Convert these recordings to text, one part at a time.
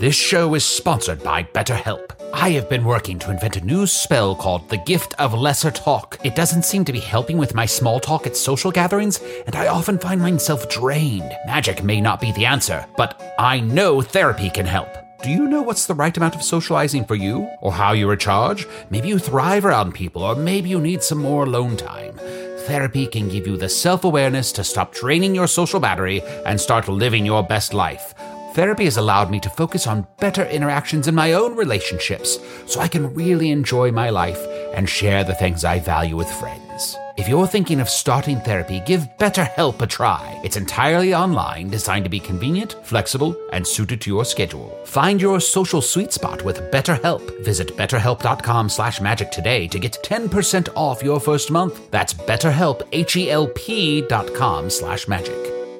This show is sponsored by BetterHelp. I have been working to invent a new spell called the Gift of Lesser Talk. It doesn't seem to be helping with my small talk at social gatherings, and I often find myself drained. Magic may not be the answer, but I know therapy can help. Do you know what's the right amount of socializing for you? Or how you recharge? Maybe you thrive around people, or maybe you need some more alone time. Therapy can give you the self-awareness to stop draining your social battery and start living your best life. Therapy has allowed me to focus on better interactions in my own relationships, so I can really enjoy my life and share the things I value with friends. If you're thinking of starting therapy, give BetterHelp a try. It's entirely online, designed to be convenient, flexible, and suited to your schedule. Find your social sweet spot with BetterHelp. Visit betterhelp.com/magic today to get 10% off your first month. That's BetterHelp, HELP.com/magic.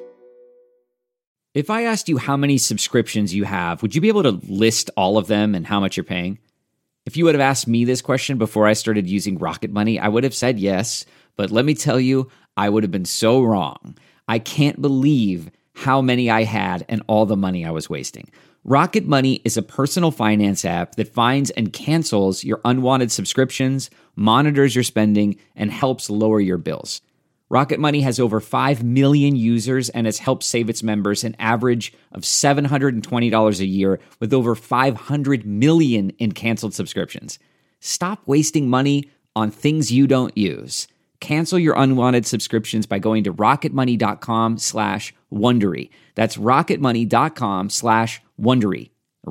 If I asked you how many subscriptions you have, would you be able to list all of them and how much you're paying? If you would have asked me this question before I started using Rocket Money, I would have said yes, but let me tell you, I would have been so wrong. I can't believe how many I had and all the money I was wasting. Rocket Money is a personal finance app that finds and cancels your unwanted subscriptions, monitors your spending, and helps lower your bills. Rocket Money has over 5 million users and has helped save its members an average of $720 a year with over 500 million in canceled subscriptions. Stop wasting money on things you don't use. Cancel your unwanted subscriptions by going to rocketmoney.com/Wondery. That's rocketmoney.com/Wondery.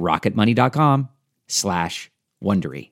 rocketmoney.com/Wondery.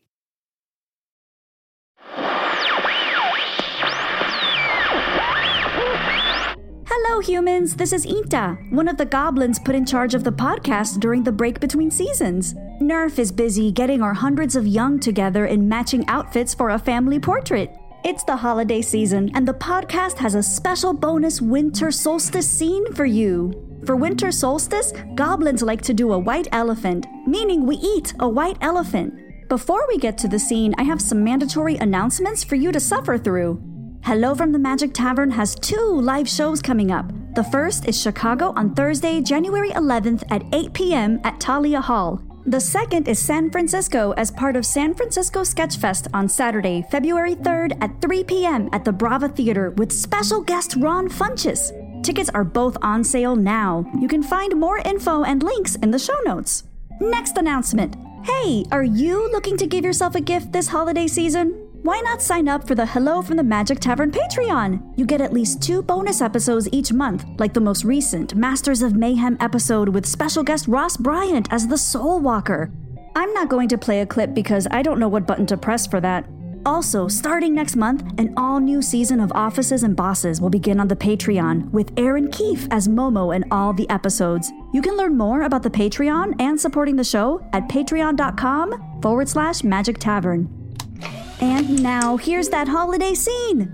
Hello, humans. This is Ita, one of the goblins put in charge of the podcast during the break between seasons. Nerf is busy getting our hundreds of young together in matching outfits for a family portrait. It's the holiday season, and the podcast has a special bonus winter solstice scene for you. For winter solstice, goblins like to do a white elephant, meaning we eat a white elephant. Before we get to the scene, I have some mandatory announcements for you to suffer through. Hello from the Magic Tavern has 2 live shows coming up. The first is Chicago on Thursday, January 11th at 8 p.m. at Talia Hall. The second is San Francisco as part of San Francisco Sketchfest on Saturday, February 3rd at 3 p.m. at the Brava Theater with special guest Ron Funches. Tickets are both on sale now. You can find more info and links in the show notes. Next announcement. Hey, are you looking to give yourself a gift this holiday season? Why not sign up for the Hello from the Magic Tavern Patreon? You get at least 2 bonus episodes each month, like the most recent Masters of Mayhem episode with special guest Ross Bryant as the Soul Walker. I'm not going to play a clip because I don't know what button to press for that. Also, starting next month, an all-new season of Offices and Bosses will begin on the Patreon with Aaron Keefe as Momo in all the episodes. You can learn more about the Patreon and supporting the show at patreon.com/Magic Tavern. And now, here's that holiday scene.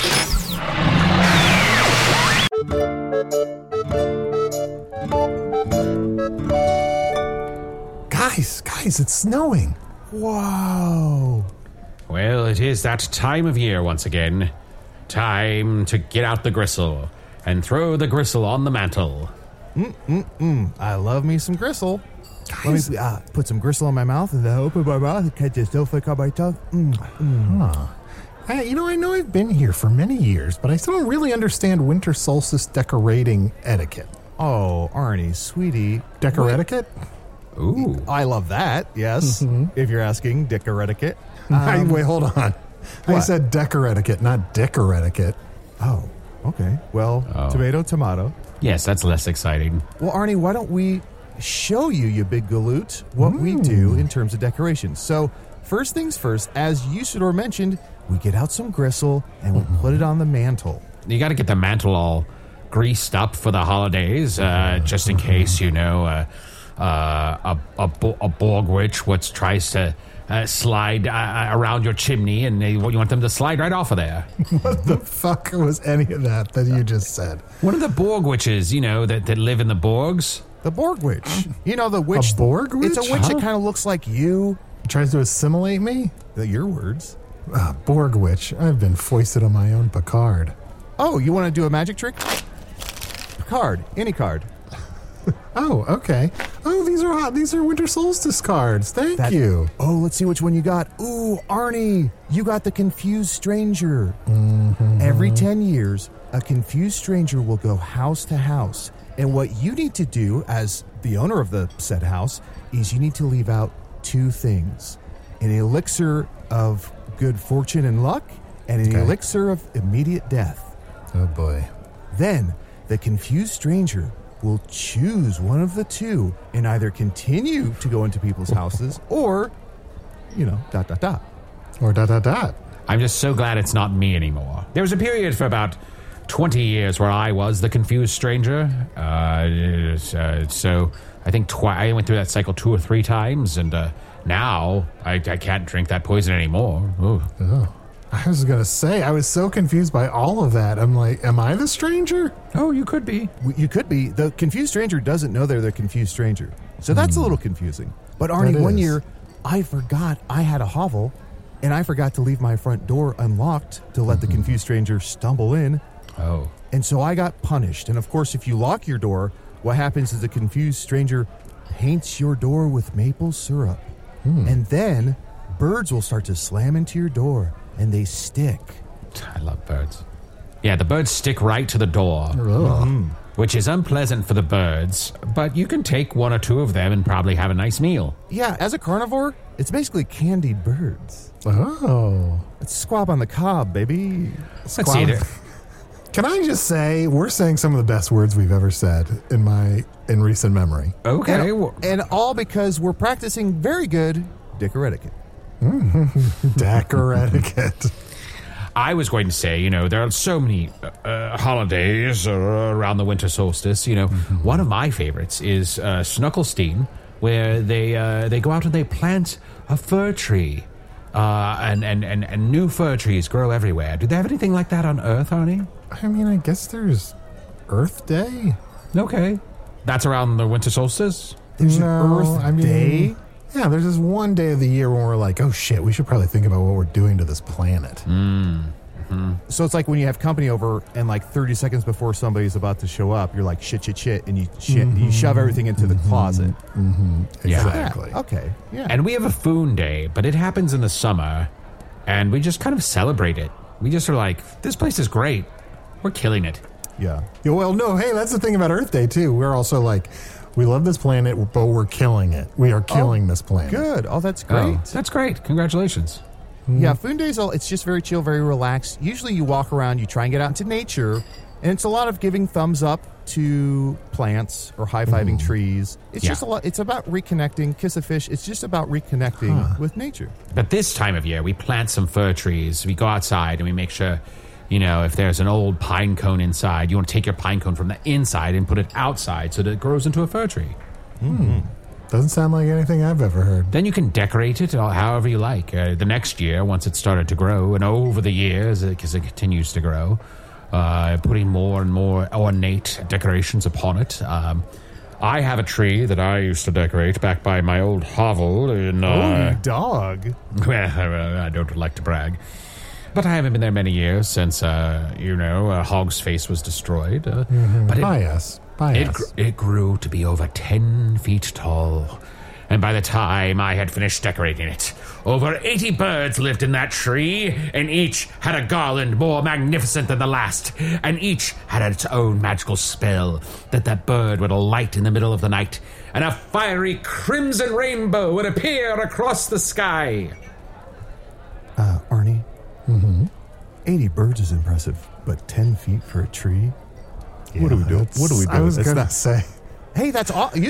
Guys, it's snowing. Whoa. Well, it is that time of year once again. Time to get out the gristle and throw the gristle on the mantle. I love me some gristle. Guys. Let me put some gristle on my mouth and then open my mouth and catch the snowflake on my tongue. I know I've been here for many years, but I still don't really understand winter solstice decorating etiquette. Oh, Arnie, sweetie. Decor etiquette? Ooh. I love that, yes. If you're asking decor etiquette. Wait, hold on. I What? said decor etiquette, not decor etiquette. Oh, okay. Well, tomato. Yes, that's less exciting. Well, Arnie, why don't we show you, you big galoot, what we do in terms of decorations. So, first things first, as Usador mentioned, we get out some gristle and we put it on the mantle. You got to get the mantle all greased up for the holidays, just in case, a Borg witch tries to slide around your chimney, and you want them to slide right off of there. What the fuck was any of that you just said? One of the Borg witches, that live in the Borgs. The Borg witch. You know, the witch. A Borg witch? It's a witch that kind of looks like you. Tries to assimilate me? Your words. Borg witch. I've been foisted on my own Picard. Oh, you want to do a magic trick? Card. Any card. Oh, okay. Oh, these are hot. These are Winter Solstice cards. Thank you. Oh, let's see which one you got. Ooh, Arnie, you got the Confused Stranger. Every 10 years, a confused stranger will go house to house. And what you need to do as the owner of the said house is you need to leave out 2 things. An elixir of good fortune and luck and an elixir of immediate death. Oh, boy. Then the confused stranger will choose one of the 2 and either continue to go into people's houses or, dot, dot, dot. Or dot, dot, dot. I'm just so glad it's not me anymore. There was a period for about 20 years where I was the confused stranger. So I think I went through that cycle 2 or 3 times, and now I can't drink that poison anymore. Ooh. Oh. I was going to say, I was so confused by all of that. I'm like, am I the stranger? Oh, you could be. You could be. The confused stranger doesn't know they're the confused stranger. So that's a little confusing. But Arnie, one year, I forgot I had a hovel, and I forgot to leave my front door unlocked to let the confused stranger stumble in. Oh. And so I got punished. And of course, if you lock your door, what happens is the confused stranger paints your door with maple syrup. And then birds will start to slam into your door, and they stick. I love birds. Yeah, the birds stick right to the door, which is unpleasant for the birds, but you can take 1 or 2 of them and probably have a nice meal. Yeah, as a carnivore, it's basically candied birds. Oh. It's squab on the cob, baby. Let's see it. Can I just say, we're saying some of the best words we've ever said in recent memory. Okay. And all because we're practicing very good dicker etiquette. Decker etiquette. I was going to say, there are so many holidays around the winter solstice. One of my favorites is Snucklestein, where they go out and they plant a fir tree. And new fir trees grow everywhere. Do they have anything like that on Earth, Arnie? I mean, I guess there's Earth Day. Okay. That's around the winter solstice? There's an Earth Day? Yeah, there's this one day of the year when we're like, oh shit, we should probably think about what we're doing to this planet. So it's like when you have company over and like 30 seconds before somebody's about to show up, you're like, shit, and you shove everything into the closet. Exactly. Yeah, okay, yeah. And we have a Foon Day, but it happens in the summer, and we just kind of celebrate it. We just are like, this place is great. We're killing it. Yeah. Well, no, hey, that's the thing about Earth Day, too. We're also like, we love this planet, but we're killing it. We are killing this planet. Good. Oh, that's great. Oh, that's great. Congratulations. Yeah, Foon Day's it's just very chill, very relaxed. Usually you walk around, you try and get out into nature, and it's a lot of giving thumbs up to plants or high-fiving trees. It's just a lot. It's about reconnecting. Kiss a fish. It's just about reconnecting with nature. But this time of year, we plant some fir trees. We go outside and we make sure, if there's an old pine cone inside, you want to take your pine cone from the inside and put it outside so that it grows into a fir tree. Doesn't sound like anything I've ever heard. Then you can decorate it however you like. The next year, once it started to grow, and over the years, because it continues to grow, putting more and more ornate decorations upon it. I have a tree that I used to decorate back by my old hovel in... dog. Well, I don't like to brag. But I haven't been there many years since, Hog's face was destroyed. But it grew to be over 10 feet tall. And by the time I had finished decorating it, over 80 birds lived in that tree, and each had a garland more magnificent than the last, and each had its own magical spell that bird would light in the middle of the night, and a fiery crimson rainbow would appear across the sky. Arnie? 80 birds is impressive, but 10 feet for a tree? Yeah, what are we doing? I was going to say. Hey, that's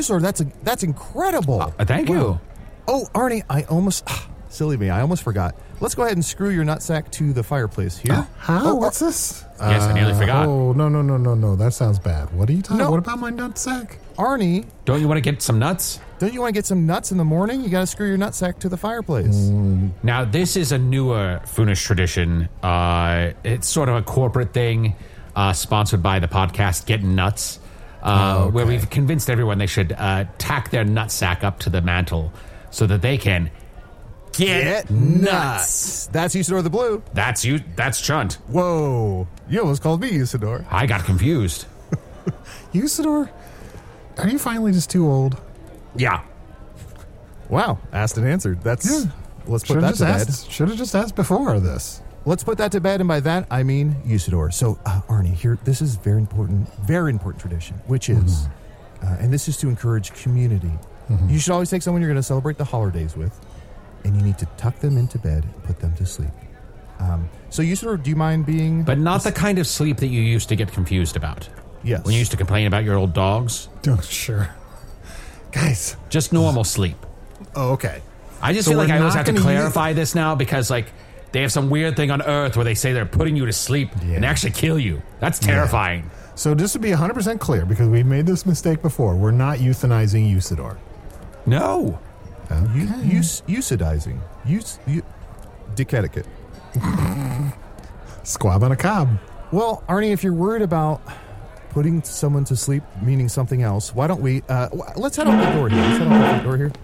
incredible. Thank you. Oh, Arnie, I almost forgot. Let's go ahead and screw your nutsack to the fireplace here. How? What's this? Yes, I nearly forgot. Oh, no. That sounds bad. What are you talking about? What about my nutsack? Arnie. Don't you want to get some nuts? Don't you want to get some nuts in the morning? You got to screw your nutsack to the fireplace. Now, this is a newer Foonish tradition. It's sort of a corporate thing, sponsored by the podcast Getting Nuts, where we've convinced everyone they should tack their nutsack up to the mantle so that they can get nuts. That's Usador the Blue. That's you. That's Chunt. Whoa. You almost called me Usador. I got confused. Usador? Are you finally just too old? Yeah. Wow, asked and answered. That's let's put that to bed. Should have just asked before this. Let's put that to bed, and by that I mean Usador. So, Arnie, here, this is very important tradition, which is, and this is to encourage community. You should always take someone you're going to celebrate the holidays with, and you need to tuck them into bed and put them to sleep. So, Usador, do you mind being... But not the kind of sleep that you used to get confused about. Yes. When you used to complain about your old dogs. Oh, sure. Guys. Just normal sleep. Oh, okay. I just So feel like we're I always not have to gonna clarify this now because, like, they have some weird thing on Earth where they say they're putting you to sleep and actually kill you. That's terrifying. So just to be 100% clear, because we made this mistake before, we're not euthanizing Usador. No. Eucidizing. Dick etiquette. Squab on a cob. Well, Arnie, if you're worried about putting someone to sleep, meaning something else, why don't we... let's head out the door here.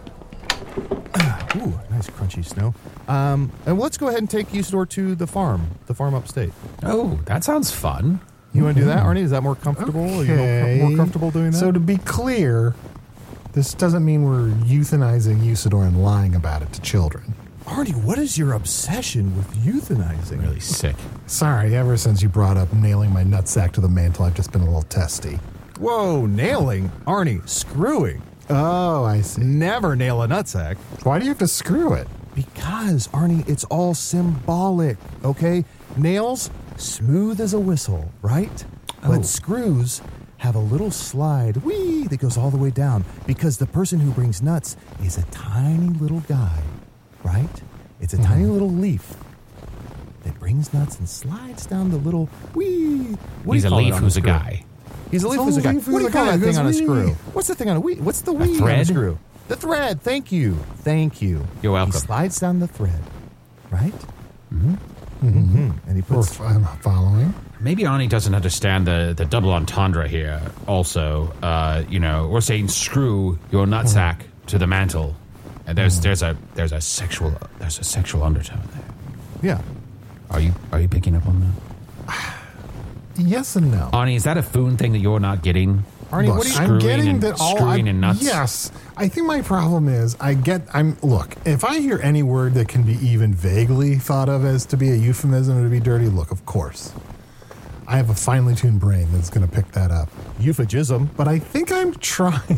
Ooh, nice crunchy snow. And let's go ahead and take Usador to the farm upstate. Oh, that sounds fun. You want to do that, Arnie? Is that more comfortable? Okay. Are you more comfortable doing that? So to be clear, this doesn't mean we're euthanizing Usador and lying about it to children. Arnie, what is your obsession with euthanizing? Really sick. Sorry, ever since you brought up nailing my nutsack to the mantle, I've just been a little testy. Whoa, nailing? Arnie, screwing. Oh, I see. Never nail a nutsack. Why do you have to screw it? Because, Arnie, it's all symbolic, okay? Nails, smooth as a whistle, right? But screws have a little slide, that goes all the way down because the person who brings nuts is a tiny little guy, right? It's a tiny little leaf that brings nuts and slides down the little He's a leaf who's a guy. He's a leaf who's a guy. What do you call that thing on a screw? What's the thing on a whee? What's the wee on a screw? The thread. Thank you. You're welcome. He slides down the thread, right? And he puts... I'm following. Maybe Arnie doesn't understand the double entendre here. Also, we're saying screw your nutsack to the mantle, and there's a sexual undertone there. Yeah. Are you picking up on that? Yes and no. Arnie, is that a Foon thing that you're not getting? Arnie, Look, what are you... I'm getting and that all screwing and nuts? Yes. I think my problem is look, if I hear any word that can be even vaguely thought of as to be a euphemism or to be dirty, look, of course. I have a finely tuned brain that's going to pick that up. Euphemism. But I think I'm trying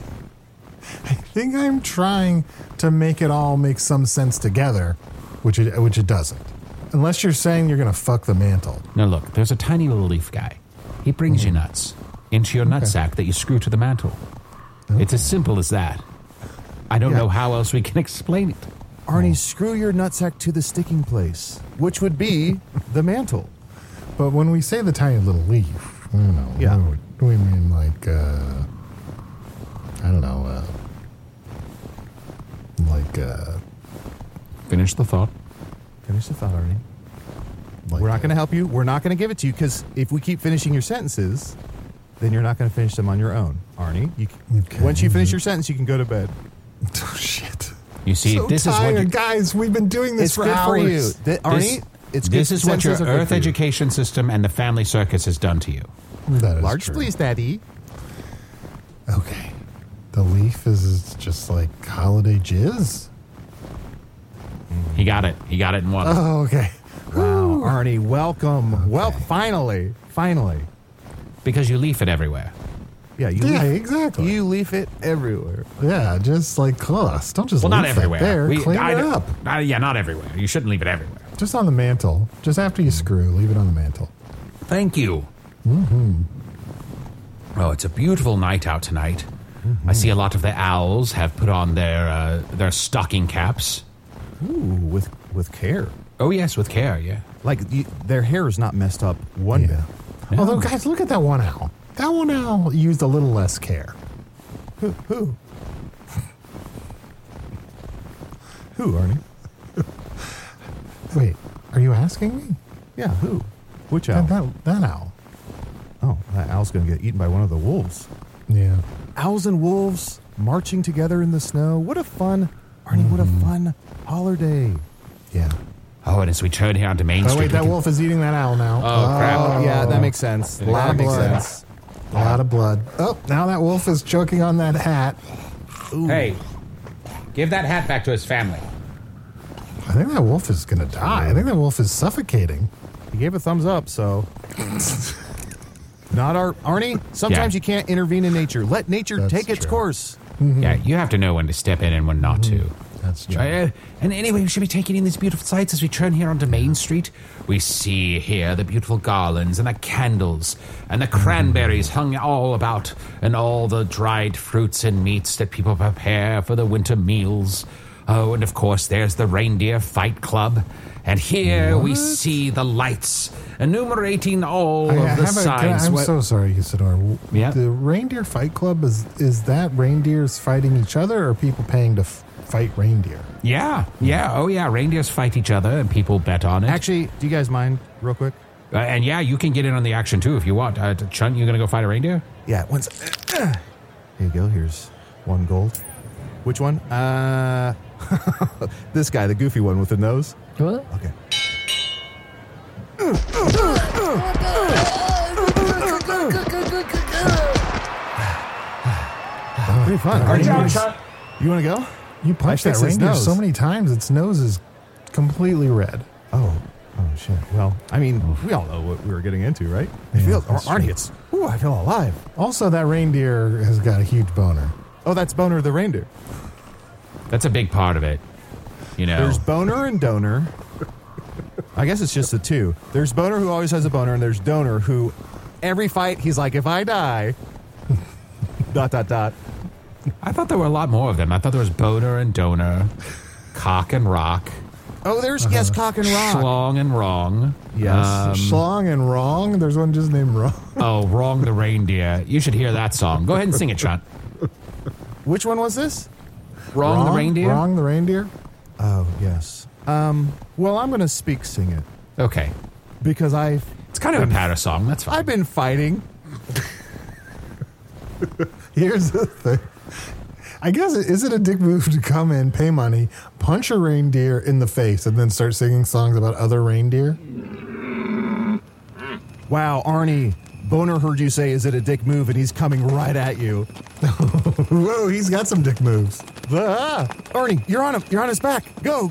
to make it all make some sense together, which it doesn't. Unless you're saying you're going to fuck the mantle. Now look, there's a tiny little leaf guy. He brings you nuts into your nutsack that you screw to the mantle. Okay. It's as simple as that. I don't know how else we can explain it. Arnie, screw your nutsack to the sticking place, which would be the mantle. But when we say the tiny little leaf, what do we mean? Like, Finish the thought. Finish the thought, Arnie. We're not going to help you. We're not going to give it to you because if we keep finishing your sentences, then you're not going to finish them on your own, Arnie. Once you finish your sentence, you can go to bed. Oh, shit. You see, so this tired, is what guys. We've been doing this it's for good hours. for you, Arnie. This is what your Earth education system and the family circus has done to you. That is Large, true. please, Daddy. Okay. The leaf is just like holiday jizz? He got it in one. Oh, okay. Wow, Arnie, welcome. Okay. Well, finally. Because you leaf it everywhere. Yeah, exactly. You leaf it everywhere. Yeah, just like us. Don't just leave not everywhere. It there. Clean it up. Not everywhere. You shouldn't leave it everywhere. Just on the mantle. Just after you screw, leave it on the mantle. Thank you. Mm-hmm. Oh, it's a beautiful night out tonight. Mm-hmm. I see a lot of the owls have put on their stocking caps. Ooh, with care. Oh, yes, with care, yeah. Like, their hair is not messed up one bit. No. Although, guys, look at that one owl. That one owl used a little less care. Who? Who, Arnie? Wait, are you asking me? Yeah, who? Which owl? That owl. Oh, that owl's going to get eaten by one of the wolves. Yeah. Owls and wolves marching together in the snow. What a fun, Arnie, what a fun holiday. Yeah. Oh, and as we turn here onto Main Street... Oh, wait, that wolf is eating that owl now. Oh, crap. Yeah, that makes sense. That makes sense. A lot of blood. Oh, now that wolf is choking on that hat. Ooh. Hey, give that hat back to his family. I think that wolf is going to die. I think that wolf is suffocating. He gave a thumbs up, so... Not Arnie, sometimes you can't intervene in nature. Let nature take its course. Mm-hmm. Yeah, you have to know when to step in and when not to. That's true. And anyway, we should be taking in these beautiful sights as we turn here onto Main Street. We see here the beautiful garlands and the candles and the cranberries hung all about and all the dried fruits and meats that people prepare for the winter meals. Oh, and of course, there's the Reindeer Fight Club. And here we see the lights enumerating all of the signs. I'm so sorry, Usador. Yeah? The Reindeer Fight Club, is that reindeers fighting each other or people paying to fight reindeer? Yeah. Oh, yeah. Reindeers fight each other and people bet on it. Actually, do you guys mind real quick? And yeah, you can get in on the action too if you want. Chunt, you going to go fight a reindeer? Yeah, here you go. Here's 1 gold. Which one? This guy, the goofy one with the nose. What? Okay. Pretty fun. You want to go? You punched that reindeer so many times, its nose is completely red. Oh, shit. Well, I mean, we all know what we were getting into, right? I feel, Arnie, I feel alive. Also, that reindeer has got a huge boner. Oh, that's Boner the reindeer. That's a big part of it. You know. There's Boner and Donor. I guess it's just the two. There's Boner who always has a boner, and there's Donor who, every fight, he's like, if I die, ... I thought there were a lot more of them. I thought there was Boner and Donor, Cock and Rock. Oh, there's, yes, Cock and Rock. Schlong and Wrong. Yes. Schlong and Wrong? There's one just named Wrong. Oh, Wrong the Reindeer. You should hear that song. Go ahead and sing it, Chunt. Which one was this? Wrong the Reindeer? Wrong the Reindeer? Oh, yes. Well, I'm going to sing it. Okay. Because It's kind of a patter song. That's fine. I've been fighting. Here's the thing. I guess, is it a dick move to come in, pay money, punch a reindeer in the face, and then start singing songs about other reindeer? Wow, Arnie, Boner heard you say, is it a dick move, and he's coming right at you. Whoa, he's got some dick moves. Arnie, you're on him. You're on his back. Go.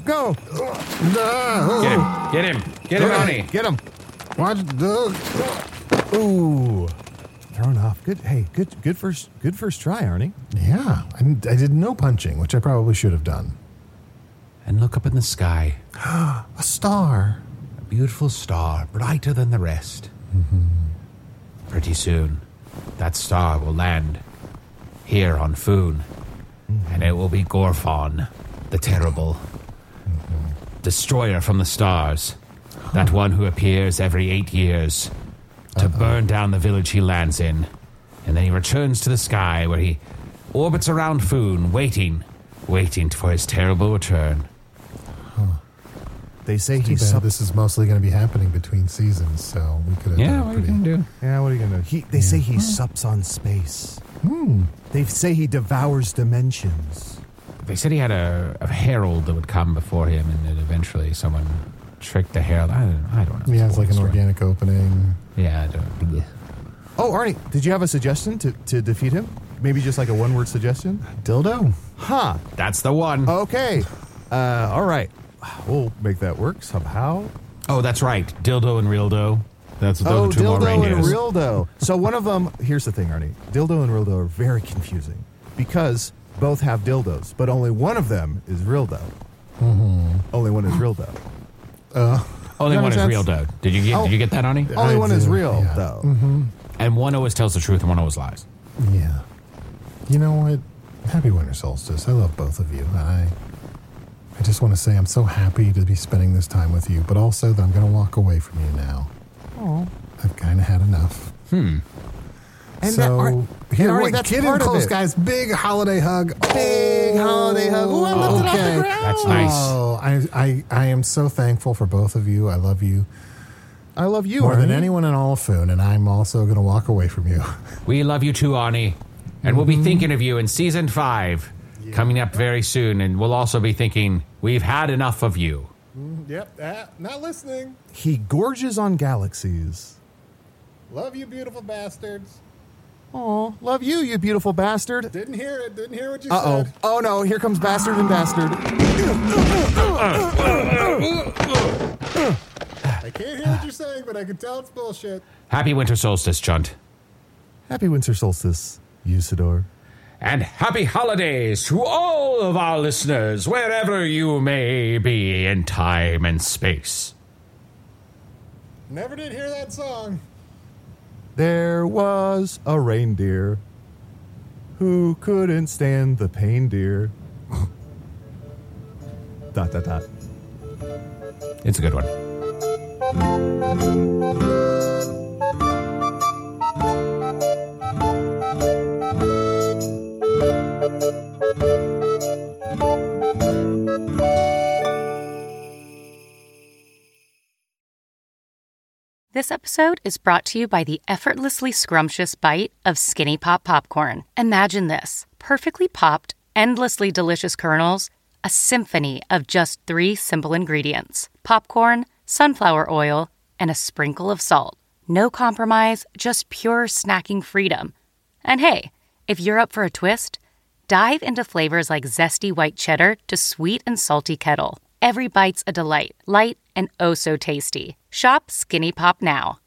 Get him, Arnie. Get him. Watch the... Ooh. Thrown off. Good. Hey, good first try, Arnie. Yeah, I did no punching, which I probably should have done. And look up in the sky. A star. A beautiful star, brighter than the rest. Mm-hmm. Pretty soon, that star will land here on Foon. Mm-hmm. And it will be Gorfon, the terrible destroyer from the stars. That one who appears every 8 years to burn down the village he lands in. And then he returns to the sky where he orbits around Foon, waiting for his terrible return. They say he's... This is mostly going to be happening between seasons, so we could have... Yeah, what are you going to do? Yeah, what are you going to do? They say he sups on space. They say he devours dimensions. They said he had a herald that would come before him, and then eventually someone tricked the herald. I don't know. Yeah, it's like an organic opening. Yeah, I don't... Oh, Arnie, did you have a suggestion to defeat him? Maybe just like a one-word suggestion? Dildo? Huh. That's the one. Okay. All right. We'll make that work somehow. Oh, that's right. Dildo and Reeldo. That's the two more Dildo reindeers. and Reeldo. So one of them, here's the thing, Arnie. Dildo and Reeldo are very confusing because both have dildos, but only one of them is Reeldo. Mm-hmm. Only one is Reeldo. Only one is Reeldo. Did you get that, Arnie? Only one is real, though. Mm-hmm. And one always tells the truth and one always lies. Yeah. You know what? Happy Winter Solstice. I love both of you. I just want to say I'm so happy to be spending this time with you, but also that I'm going to walk away from you now. Oh. I've kind of had enough. And so, that's Kid part and Close, of it. Guys. Big holiday hug. Big holiday hug. Ooh, I lifted off the ground. That's nice. Oh, I am so thankful for both of you. I love you. I love you, More than Arnie. anyone in all of Foon, and I'm also going to walk away from you. We love you too, Arnie. And we'll be thinking of you in Season 5, coming up very soon. And we'll also be thinking, we've had enough of you. Yep, not listening. He gorges on galaxies. Love you, beautiful bastards. Oh, love you, you beautiful bastard. Didn't hear it. Didn't hear what you Uh-oh. said. Oh, no. Here comes Bastard and Bastard. I can't hear what you're saying, but I can tell it's bullshit. Happy winter solstice, Chunt. Happy winter solstice, Usador. And happy holidays to all of our listeners, wherever you may be in time and space. Never did hear that song. There was a reindeer who couldn't stand the pain, dear. ... It's a good one. This episode is brought to you by the effortlessly scrumptious bite of Skinny Pop popcorn. Imagine this: perfectly popped, endlessly delicious kernels, a symphony of just 3 simple ingredients: popcorn, sunflower oil, and a sprinkle of salt. No compromise, just pure snacking freedom. And hey, if you're up for a twist, dive into flavors like zesty white cheddar to sweet and salty kettle. Every bite's a delight, light and oh so tasty. Shop Skinny Pop now.